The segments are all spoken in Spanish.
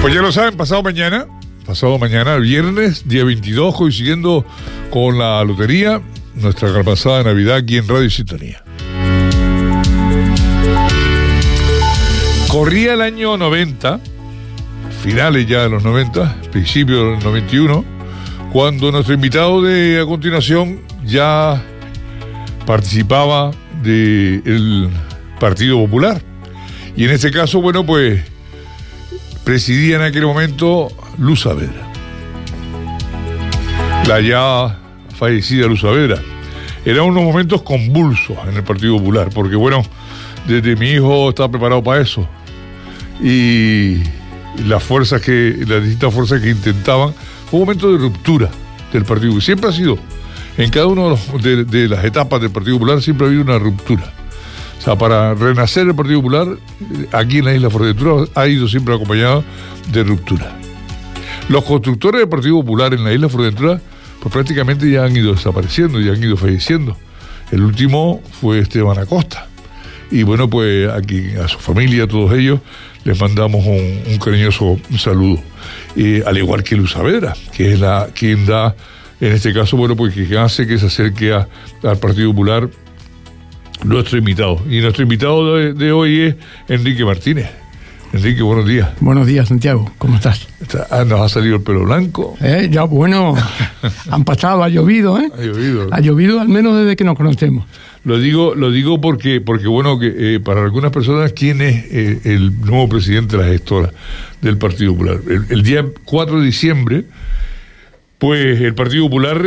Pues ya lo saben, pasado mañana, viernes, día 22, coincidiendo con la lotería, nuestra pasada Navidad aquí en Radio Sintonía. Corría el año 90, finales ya de los 90, principios del 91, cuando nuestro invitado de a continuación ya participaba del Partido Popular. Y en este caso, bueno, pues presidía en aquel momento Luz Saavedra, la ya fallecida Luz Saavedra. Eran unos momentos convulsos en el Partido Popular, porque bueno, desde mi hijo estaba preparado para eso. Y las distintas fuerzas que intentaban, fue un momento de ruptura del Partido Popular. Siempre ha sido, en cada una de las etapas del Partido Popular, siempre ha habido una ruptura. O sea, para renacer el Partido Popular, aquí en la Isla Fuerteventura, ha ido siempre acompañado de ruptura. Los constructores del Partido Popular en la Isla Fuerteventura, pues prácticamente ya han ido desapareciendo, ya han ido falleciendo. El último fue Esteban Acosta. Y bueno, pues aquí a su familia, a todos ellos, les mandamos un cariñoso saludo. Al igual que Luz Saavedra, que es quien da, en este caso, bueno, pues que hace que se acerque al Partido Popular nuestro invitado. Y nuestro invitado de hoy es Enrique Martínez. Enrique, buenos días. Buenos días, Santiago. ¿Cómo estás? Nos ha salido el pelo blanco. Ya, bueno, han pasado, ha llovido, ¿eh? Ha llovido. Ha llovido al menos desde que nos conocemos. Lo digo porque bueno, que para algunas personas, ¿quién es el nuevo presidente de la gestora del Partido Popular? El día 4 de diciembre, pues el Partido Popular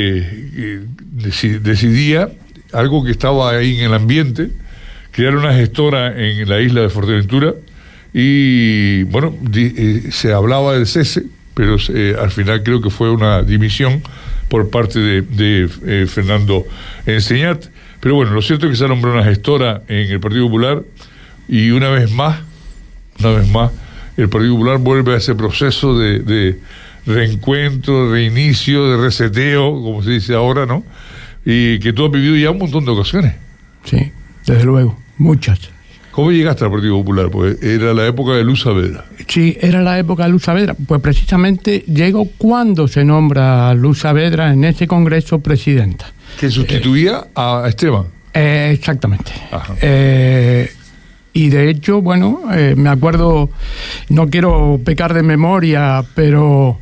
decidía algo que estaba ahí en el ambiente, crear una gestora en la isla de Fuerteventura. Y bueno, se hablaba del cese, pero al final creo que fue una dimisión por parte de Fernando Enseñat. Pero bueno, lo cierto es que se nombró una gestora en el Partido Popular y una vez más, el Partido Popular vuelve a ese proceso de reencuentro, de reinicio, de reseteo, como se dice ahora, ¿no? Y que tú has vivido ya un montón de ocasiones. Sí, desde luego, muchas. ¿Cómo llegaste al Partido Popular? Pues era la época de Luz Saavedra. Sí, era la época de Luz Saavedra. Pues precisamente llego cuando se nombra Luz Saavedra en ese congreso presidenta. ¿Que sustituía a Esteban? Exactamente. Ajá. Y de hecho, bueno, me acuerdo, no quiero pecar de memoria, pero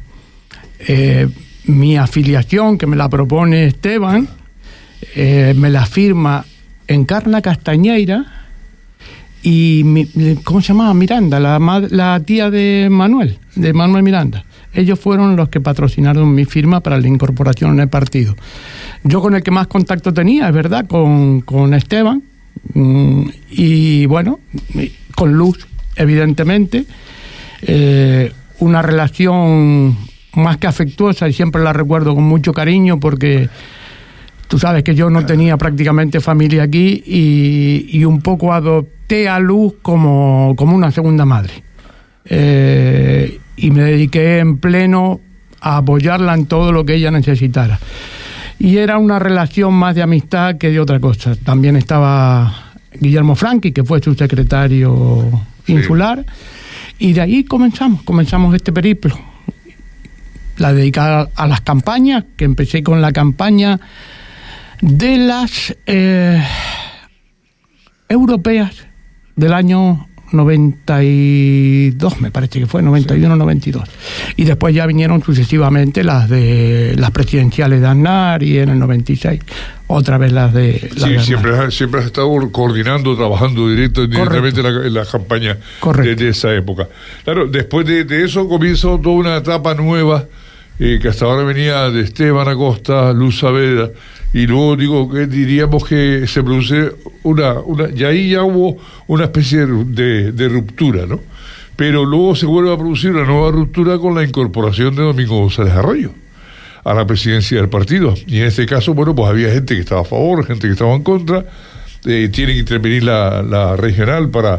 mi afiliación, que me la propone Esteban, me la firma Encarna Castañeira y ¿cómo se llamaba? Miranda, la tía de Manuel Miranda. Ellos fueron los que patrocinaron mi firma para la incorporación en el partido. Yo con el que más contacto tenía, es verdad, con Esteban, y bueno, con Luz, evidentemente, una relación más que afectuosa, y siempre la recuerdo con mucho cariño, porque tú sabes que yo no tenía prácticamente familia aquí, y un poco adopté a Luz como una segunda madre. Y me dediqué en pleno a apoyarla en todo lo que ella necesitara. Y era una relación más de amistad que de otra cosa. También estaba Guillermo Franqui, que fue su secretario insular, y de ahí comenzamos este periplo. La dedicada a las campañas, que empecé con la campaña de las europeas del año 92, me parece que fue, 91, 92. Y después ya vinieron sucesivamente las presidenciales de Aznar, y en el 96 otra vez las de... Siempre has estado coordinando, trabajando directamente en la campaña de esa época. Claro, después de eso comienza toda una etapa nueva, que hasta ahora venía de Esteban Acosta, Luz Saavedra, y luego diríamos que se produce y ahí ya hubo una especie de ruptura, ¿no? Pero luego se vuelve a producir una nueva ruptura con la incorporación de Domingo González Arroyo a la presidencia del partido. Y en este caso, bueno, pues había gente que estaba a favor, gente que estaba en contra. Tiene que intervenir la regional para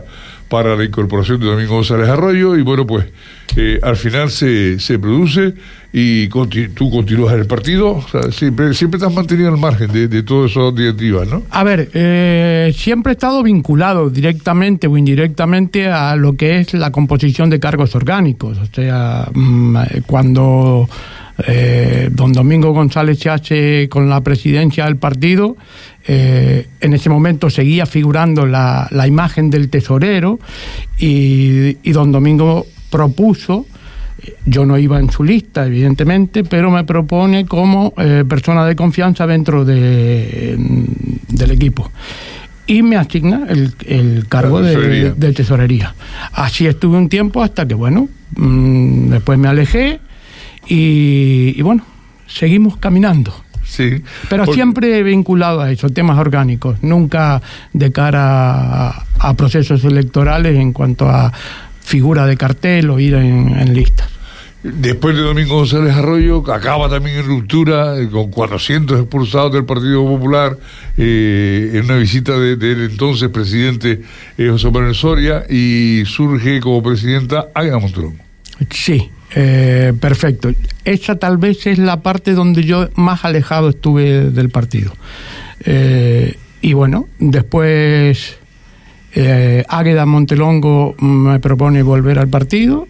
para la incorporación de Domingo González Arroyo, y bueno, pues al final se produce y tú continúas en el partido. O sea, siempre te has mantenido al margen de todas esas directivas, ¿no? A ver, siempre he estado vinculado directamente o indirectamente a lo que es la composición de cargos orgánicos. O sea, cuando don Domingo González se hace con la presidencia del partido, en ese momento seguía figurando la imagen del tesorero, y don Domingo propuso, yo no iba en su lista evidentemente, pero me propone como persona de confianza dentro del equipo, y me asigna el cargo de tesorería. Así estuve un tiempo hasta que, bueno, después me alejé y bueno, seguimos caminando. Sí, pero siempre vinculado a eso, temas orgánicos, nunca de cara a procesos electorales en cuanto a figura de cartel o ir en listas. Después de Domingo González Arroyo, acaba también en ruptura, con 400 expulsados del Partido Popular, en una visita del entonces presidente José Manuel Soria, y surge como presidenta Águeda Montelongo. Sí. Perfecto. Esa tal vez es la parte donde yo más alejado estuve del partido. Y bueno, después Águeda Montelongo me propone volver al partido.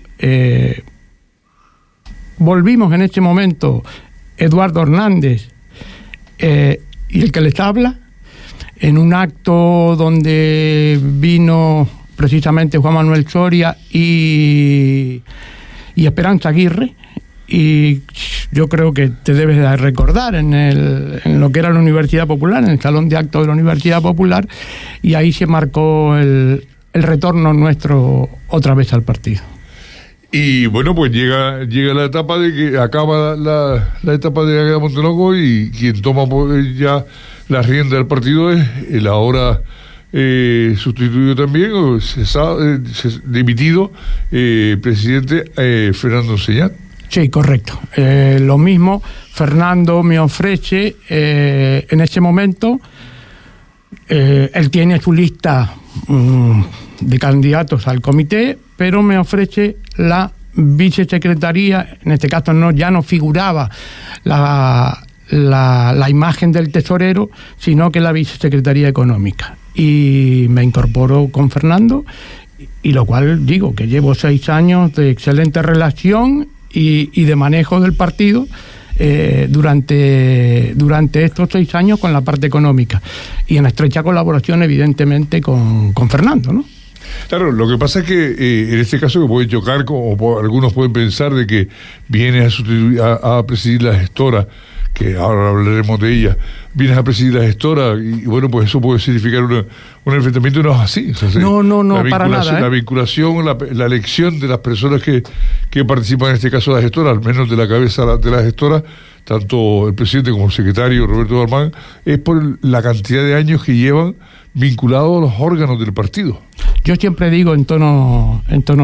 Volvimos en ese momento Eduardo Hernández y el que les habla, en un acto donde vino precisamente Juan Manuel Soria y Esperanza Aguirre, y yo creo que te debes de recordar en lo que era la Universidad Popular, en el Salón de Actos de la Universidad Popular, y ahí se marcó el retorno nuestro otra vez al partido. Y bueno, pues llega la etapa de que acaba la etapa de Águeda Montelongo, y quien toma ya la rienda del partido es el ahora sustituido también, dimitido presidente Fernando Enseñat. Sí, correcto. Lo mismo, Fernando me ofrece en ese momento, él tiene su lista de candidatos al comité, pero me ofrece la vicesecretaría. En este caso ya no figuraba la imagen del tesorero, sino que la vicesecretaría económica. Y me incorporó con Fernando, y lo cual digo que llevo 6 años de excelente relación y de manejo del partido durante estos 6 años con la parte económica, y en estrecha colaboración evidentemente con Fernando, ¿no? Claro, lo que pasa es que en este caso que puede chocar, o algunos pueden pensar de que vienes a presidir la gestora, que ahora hablaremos de ella, vienes a presidir la gestora, y bueno, pues eso puede significar un enfrentamiento. No es así. O sea, no, para nada. La vinculación, la elección de las personas que participan, en este caso la gestora, al menos de la cabeza de la gestora, tanto el presidente como el secretario Roberto Dalmán, es por la cantidad de años que llevan vinculados a los órganos del partido. Yo siempre digo en tono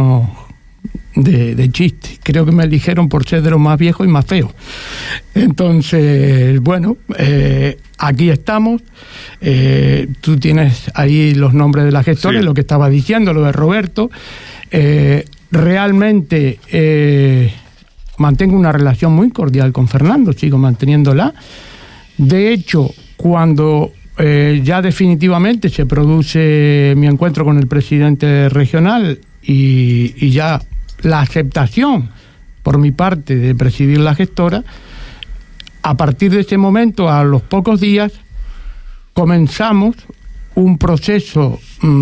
de chiste, creo que me eligieron por ser de los más viejos y más feos. Entonces, bueno, aquí estamos. Tú tienes ahí los nombres de la gestora, sí. Lo que estaba diciendo, lo de Roberto. Realmente mantengo una relación muy cordial con Fernando, sigo manteniéndola. De hecho, cuando ya definitivamente se produce mi encuentro con el presidente regional y ya la aceptación por mi parte de presidir la gestora, a partir de ese momento, a los pocos días, comenzamos un proceso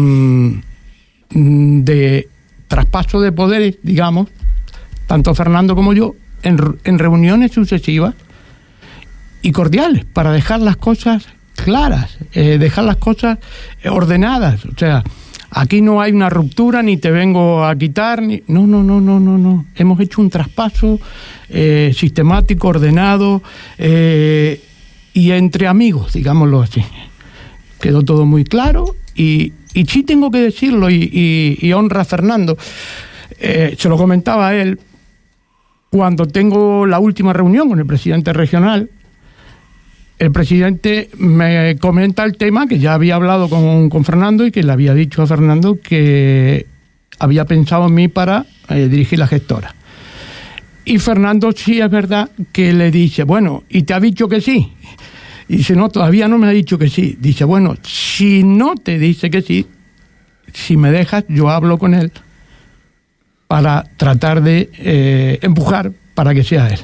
de traspaso de poderes, digamos, tanto Fernando como yo, en reuniones sucesivas y cordiales, para dejar las cosas claras, dejar las cosas ordenadas. O sea, aquí no hay una ruptura, ni te vengo a quitar, no. Hemos hecho un traspaso sistemático, ordenado, y entre amigos, digámoslo así. Quedó todo muy claro, y sí tengo que decirlo, y honra a Fernando. Se lo comentaba a él cuando tengo la última reunión con el presidente regional. el presidente me comenta el tema, que ya había hablado con Fernando y que le había dicho a Fernando que había pensado en mí para dirigir la gestora. Y Fernando sí es verdad que le dice, bueno, ¿y te ha dicho que sí? Y dice, no, todavía no me ha dicho que sí. Dice, bueno, si no te dice que sí, si me dejas, yo hablo con él para tratar de empujar para que sea él.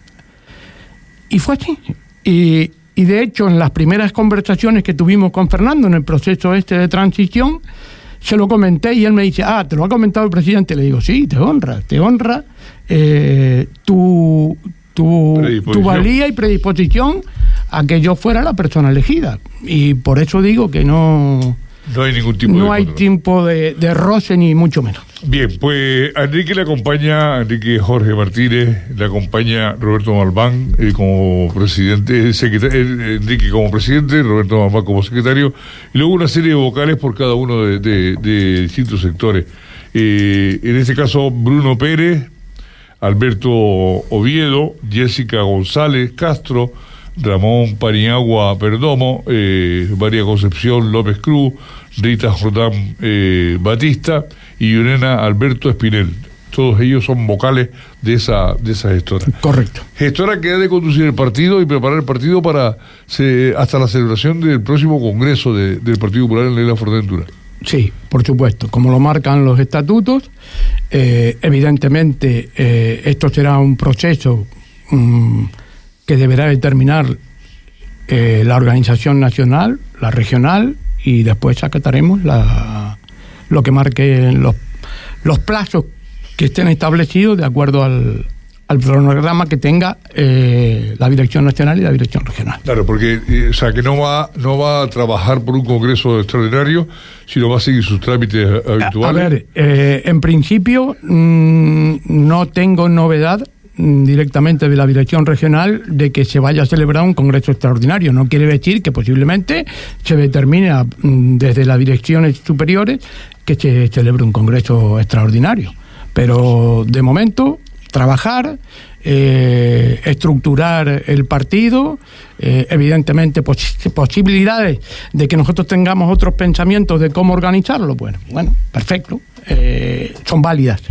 Y fue así. Y de hecho, en las primeras conversaciones que tuvimos con Fernando en el proceso de transición, se lo comenté y él me dice, ¿te lo ha comentado el presidente? Le digo, sí, te honra tu valía y predisposición a que yo fuera la persona elegida. Y por eso digo que no hay ningún tipo de roce, ni mucho menos. Bien, pues a Enrique le acompaña Jorge Martínez, le acompaña Roberto Malván como presidente, Enrique como presidente, Roberto Malván como secretario, y luego una serie de vocales por cada uno de distintos sectores. En este caso, Bruno Pérez, Alberto Oviedo, Jessica González Castro, Ramón Paniagua Perdomo, María Concepción López Cruz, Rita Jordán Batista y Yurena Alberto Espinel. Todos ellos son vocales de esa gestora. Correcto. Gestora que ha de conducir el partido y preparar el partido para hasta la celebración del próximo congreso del Partido Popular en la Isla Fuerteventura. Sí, por supuesto, como lo marcan los estatutos. Evidentemente esto será un proceso que deberá determinar la organización nacional, la regional, y después acataremos lo que marquen los plazos que estén establecidos de acuerdo al cronograma que tenga la dirección nacional y la dirección regional. Claro, porque que no va a trabajar por un congreso extraordinario, sino va a seguir sus trámites habituales. A ver, en principio no tengo novedad directamente de la dirección regional de que se vaya a celebrar un congreso extraordinario. No quiere decir que posiblemente se determine desde las direcciones superiores que se celebre un congreso extraordinario. Pero de momento, trabajar, estructurar el partido, evidentemente posibilidades de que nosotros tengamos otros pensamientos de cómo organizarlo, bueno, perfecto, son válidas.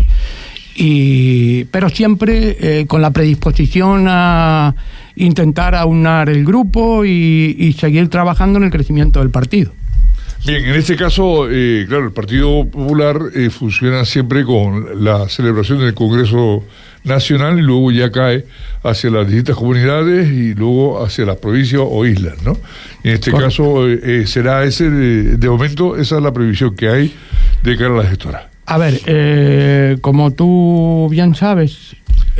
Pero siempre con la predisposición a intentar aunar el grupo y seguir trabajando en el crecimiento del partido. Bien, en este caso, claro, el Partido Popular funciona siempre con la celebración del Congreso Nacional y luego ya cae hacia las distintas comunidades y luego hacia las provincias o islas, ¿no? En este caso será ese, de momento, esa es la previsión que hay de cara a la gestora. A ver, como tú bien sabes,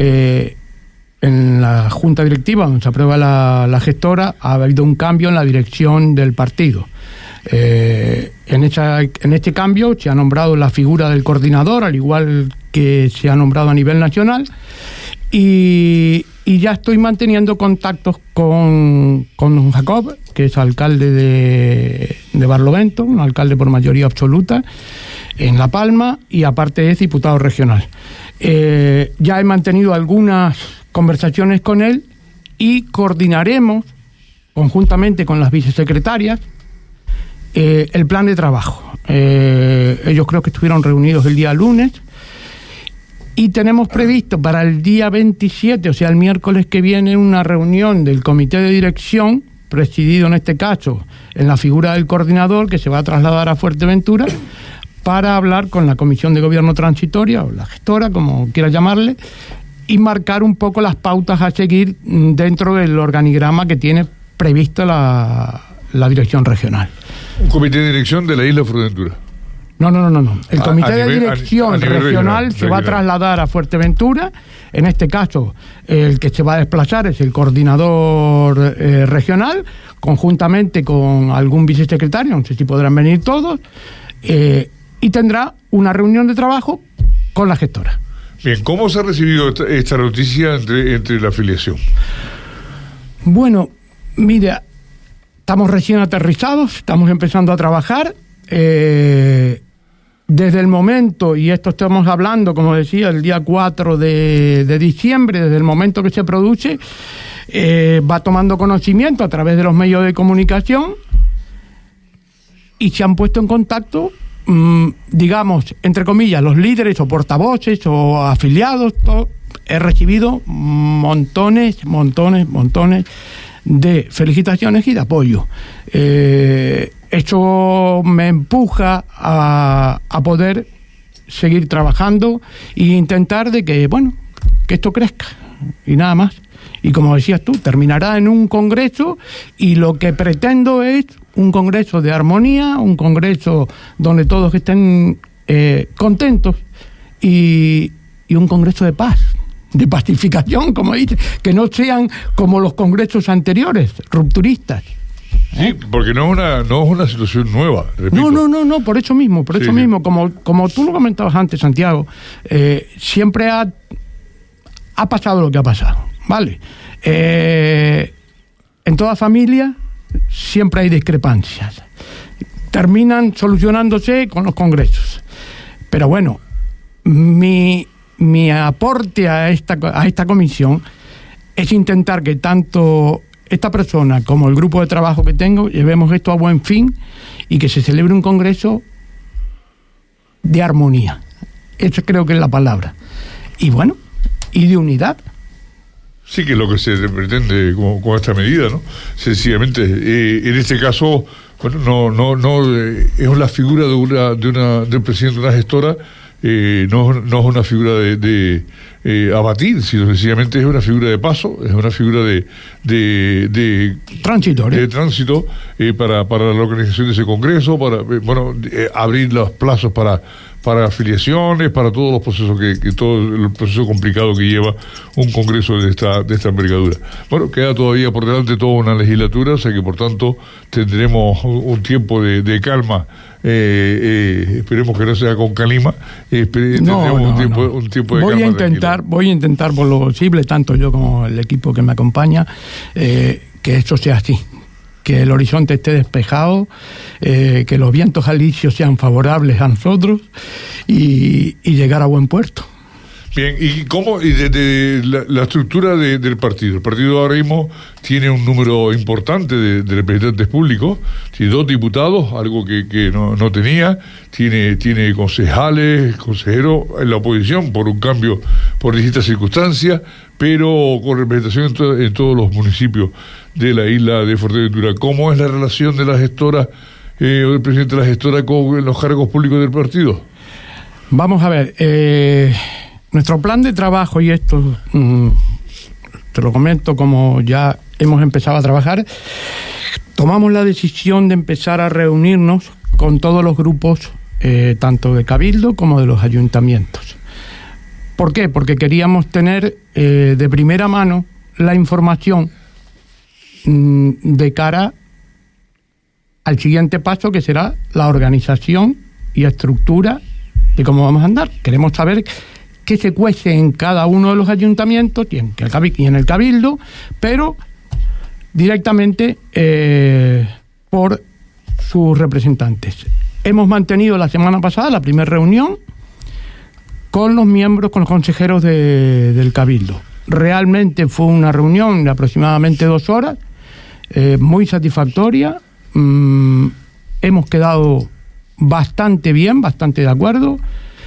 en la Junta Directiva, donde se aprueba la gestora, ha habido un cambio en la dirección del partido. En este cambio se ha nombrado la figura del coordinador, al igual que se ha nombrado a nivel nacional, y ya estoy manteniendo contactos con don Jacob, que es alcalde de Barlovento, un alcalde por mayoría absoluta en La Palma, y aparte es diputado regional. Ya he mantenido algunas conversaciones con él y coordinaremos conjuntamente con las vicesecretarias el plan de trabajo. Ellos creo que estuvieron reunidos el día lunes y tenemos previsto para el día 27, o sea el miércoles que viene, una reunión del comité de dirección, presidido en este caso en la figura del coordinador, que se va a trasladar a Fuerteventura para hablar con la Comisión de Gobierno Transitoria, o la gestora, como quiera llamarle, y marcar un poco las pautas a seguir dentro del organigrama que tiene previsto la dirección regional. ¿Un comité de dirección de la isla Fuerteventura? No. El comité de dirección regional se va a trasladar a Fuerteventura. En este caso, el que se va a desplazar es el coordinador regional, conjuntamente con algún vicesecretario, no sé si podrán venir todos, y tendrá una reunión de trabajo con la gestora. Bien, ¿cómo se ha recibido esta noticia entre la afiliación? Bueno, mira, estamos recién aterrizados, estamos empezando a trabajar. desde el momento, y esto estamos hablando, como decía, el día 4 de diciembre, desde el momento que se produce, va tomando conocimiento a través de los medios de comunicación y se han puesto en contacto, digamos, entre comillas, los líderes o portavoces o afiliados. He recibido montones de felicitaciones y de apoyo. Esto me empuja a poder seguir trabajando e intentar de que esto crezca y nada más. Y como decías tú, terminará en un congreso, y lo que pretendo es un congreso de armonía, un congreso donde todos estén contentos, y un congreso de paz, de pacificación, como dice, que no sean como los congresos anteriores, rupturistas. Sí, porque no es una situación nueva, repito. No, por eso mismo, como tú lo comentabas antes, Santiago, siempre ha pasado lo que ha pasado, ¿vale? En toda familia siempre hay discrepancias, terminan solucionándose con los congresos, pero bueno, mi aporte a esta comisión es intentar que tanto esta persona como el grupo de trabajo que tengo llevemos esto a buen fin y que se celebre un congreso de armonía. Eso creo que es la palabra. Y de unidad. Sí, que es lo que se pretende con esta medida, ¿no? Sencillamente, en este caso, no es la figura del presidente de una gestora. No es una figura de abatir, sino sencillamente es una figura de paso, es una figura de transitoria, de tránsito para la organización de ese congreso, para abrir los plazos para afiliaciones, para todos los procesos que todo el proceso complicado que lleva un congreso de esta envergadura. Bueno, queda todavía por delante toda una legislatura, o sea que por tanto tendremos un tiempo de calma. Esperemos que no sea con calima. Un tiempo de calma. Voy a intentar por lo posible, tanto yo como el equipo que me acompaña, que esto sea así, que el horizonte esté despejado, que los vientos alisios sean favorables a nosotros y llegar a buen puerto. Bien, ¿y cómo? Y desde la estructura del partido. El partido ahora mismo tiene un número importante de representantes públicos, tiene 2 diputados, algo que no tenía, tiene concejales, consejeros en la oposición por un cambio, por distintas circunstancias, pero con representación en todos los municipios de la isla de Fuerteventura. ¿Cómo es la relación de la gestora, o del presidente de la gestora con los cargos públicos del partido? Vamos a ver, nuestro plan de trabajo, y esto te lo comento como ya hemos empezado a trabajar, tomamos la decisión de empezar a reunirnos con todos los grupos, tanto de Cabildo como de los ayuntamientos. ¿Por qué? Porque queríamos tener de primera mano la información de cara al siguiente paso, que será la organización y estructura de cómo vamos a andar. Queremos saber qué se cuece en cada uno de los ayuntamientos y en el Cabildo, pero directamente por sus representantes. Hemos mantenido la semana pasada la primera reunión con los consejeros del Cabildo. Realmente fue una reunión de aproximadamente 2 horas, muy satisfactoria. Hemos quedado bastante bien, bastante de acuerdo.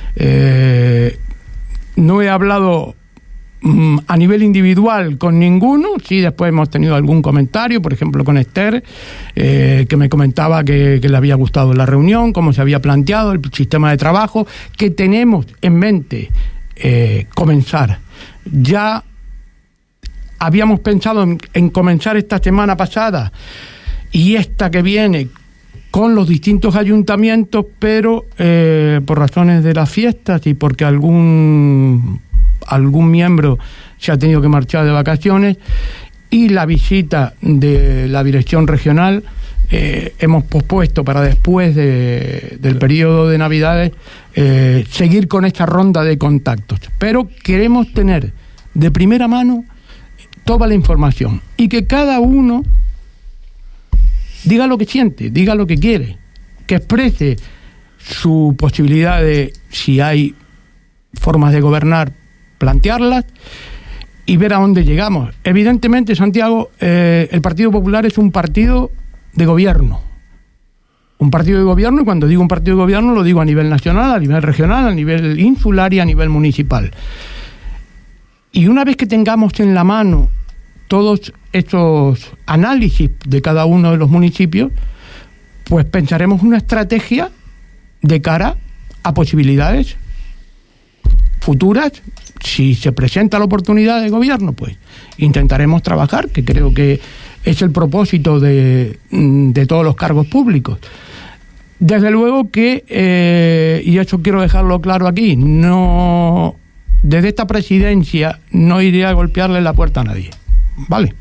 No he hablado a nivel individual con ninguno, sí, después hemos tenido algún comentario, por ejemplo con Esther, que me comentaba que le había gustado la reunión, cómo se había planteado el sistema de trabajo, que tenemos en mente comenzar. Ya habíamos pensado en comenzar esta semana pasada y esta que viene con los distintos ayuntamientos, pero por razones de las fiestas y porque algún miembro se ha tenido que marchar de vacaciones y la visita de la dirección regional, hemos pospuesto para después del periodo de Navidades seguir con esta ronda de contactos. Pero queremos tener de primera mano toda la información y que cada uno diga lo que siente, diga lo que quiere, que exprese su posibilidad de, si hay formas de gobernar, plantearlas y ver a dónde llegamos. Evidentemente, Santiago, el Partido Popular es un partido de gobierno. Un partido de gobierno, y cuando digo un partido de gobierno lo digo a nivel nacional, a nivel regional, a nivel insular y a nivel municipal. Y una vez que tengamos en la mano todos estos análisis de cada uno de los municipios, pues pensaremos una estrategia de cara a posibilidades futuras. Si se presenta la oportunidad de gobierno, pues intentaremos trabajar, que creo que es el propósito de todos los cargos públicos. Desde luego que, y eso quiero dejarlo claro aquí, no, desde esta presidencia no iré a golpearle la puerta a nadie, ¿vale?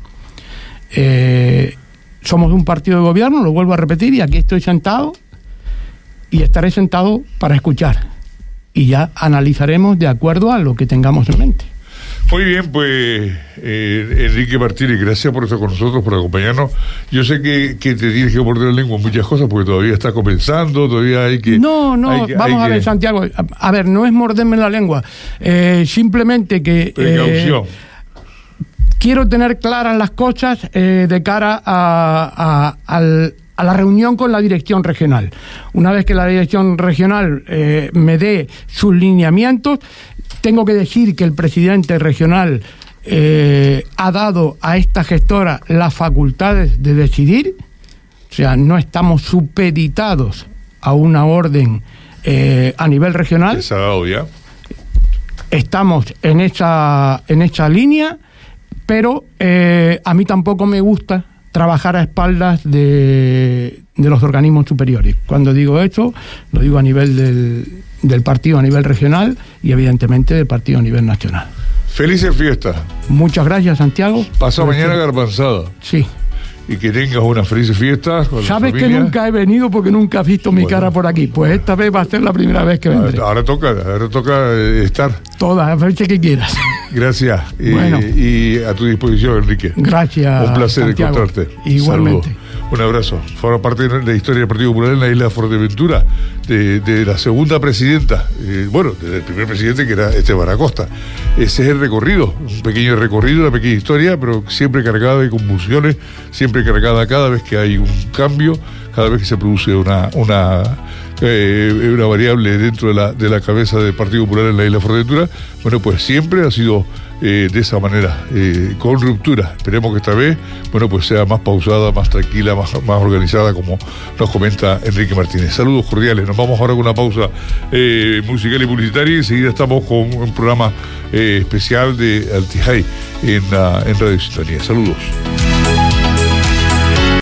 Somos un partido de gobierno, lo vuelvo a repetir, y aquí estoy sentado y estaré sentado para escuchar. Y ya analizaremos de acuerdo a lo que tengamos en mente. Muy bien, pues Enrique Martínez, gracias por estar con nosotros, por acompañarnos. Yo sé que te tienes que morder la lengua en muchas cosas porque todavía está comenzando, todavía hay que... No, vamos a ver, Santiago, a ver, no es morderme la lengua, simplemente que... Precaución. Quiero tener claras las cosas de cara a la reunión con la dirección regional. Una vez que la dirección regional me dé sus lineamientos, tengo que decir que el presidente regional ha dado a esta gestora las facultades de decidir, o sea, no estamos supeditados a una orden a nivel regional. ¿Se ha dado ya? Estamos en esa línea, pero a mí tampoco me gusta trabajar a espaldas de los organismos superiores. Cuando digo esto, lo digo a nivel del partido a nivel regional y evidentemente del partido a nivel nacional. Felices fiestas. Muchas gracias, Santiago. Pasa mañana Garbanzada. Sí. Y que tengas unas felices fiestas con Sabes que nunca he venido porque nunca has visto mi cara por aquí. Pues esta vez va a ser la primera vez que vendré. Ahora toca estar. Todas las veces que quieras. Gracias. Bueno. Y a tu disposición, Enrique. Gracias. Un placer Santiago. encontrarte. Igualmente. Saludos. Un abrazo. Forma parte de la historia del Partido Popular en la isla de Fuerteventura, de la segunda presidenta, desde el primer presidente, que era Esteban Acosta. Ese es el recorrido, un pequeño recorrido, una pequeña historia, pero siempre cargada de convulsiones, siempre cargada cada vez que hay un cambio, cada vez que se produce una variable dentro de la cabeza del Partido Popular en la isla de Fuerteventura. Bueno, pues siempre ha sido de esa manera, con ruptura. Esperemos que esta vez, pues sea más pausada, más tranquila, más organizada, como nos comenta Enrique Martínez. Saludos cordiales. Nos vamos ahora con una pausa musical y publicitaria y enseguida estamos con un programa especial de Altihai en Radio Sintonía. Saludos.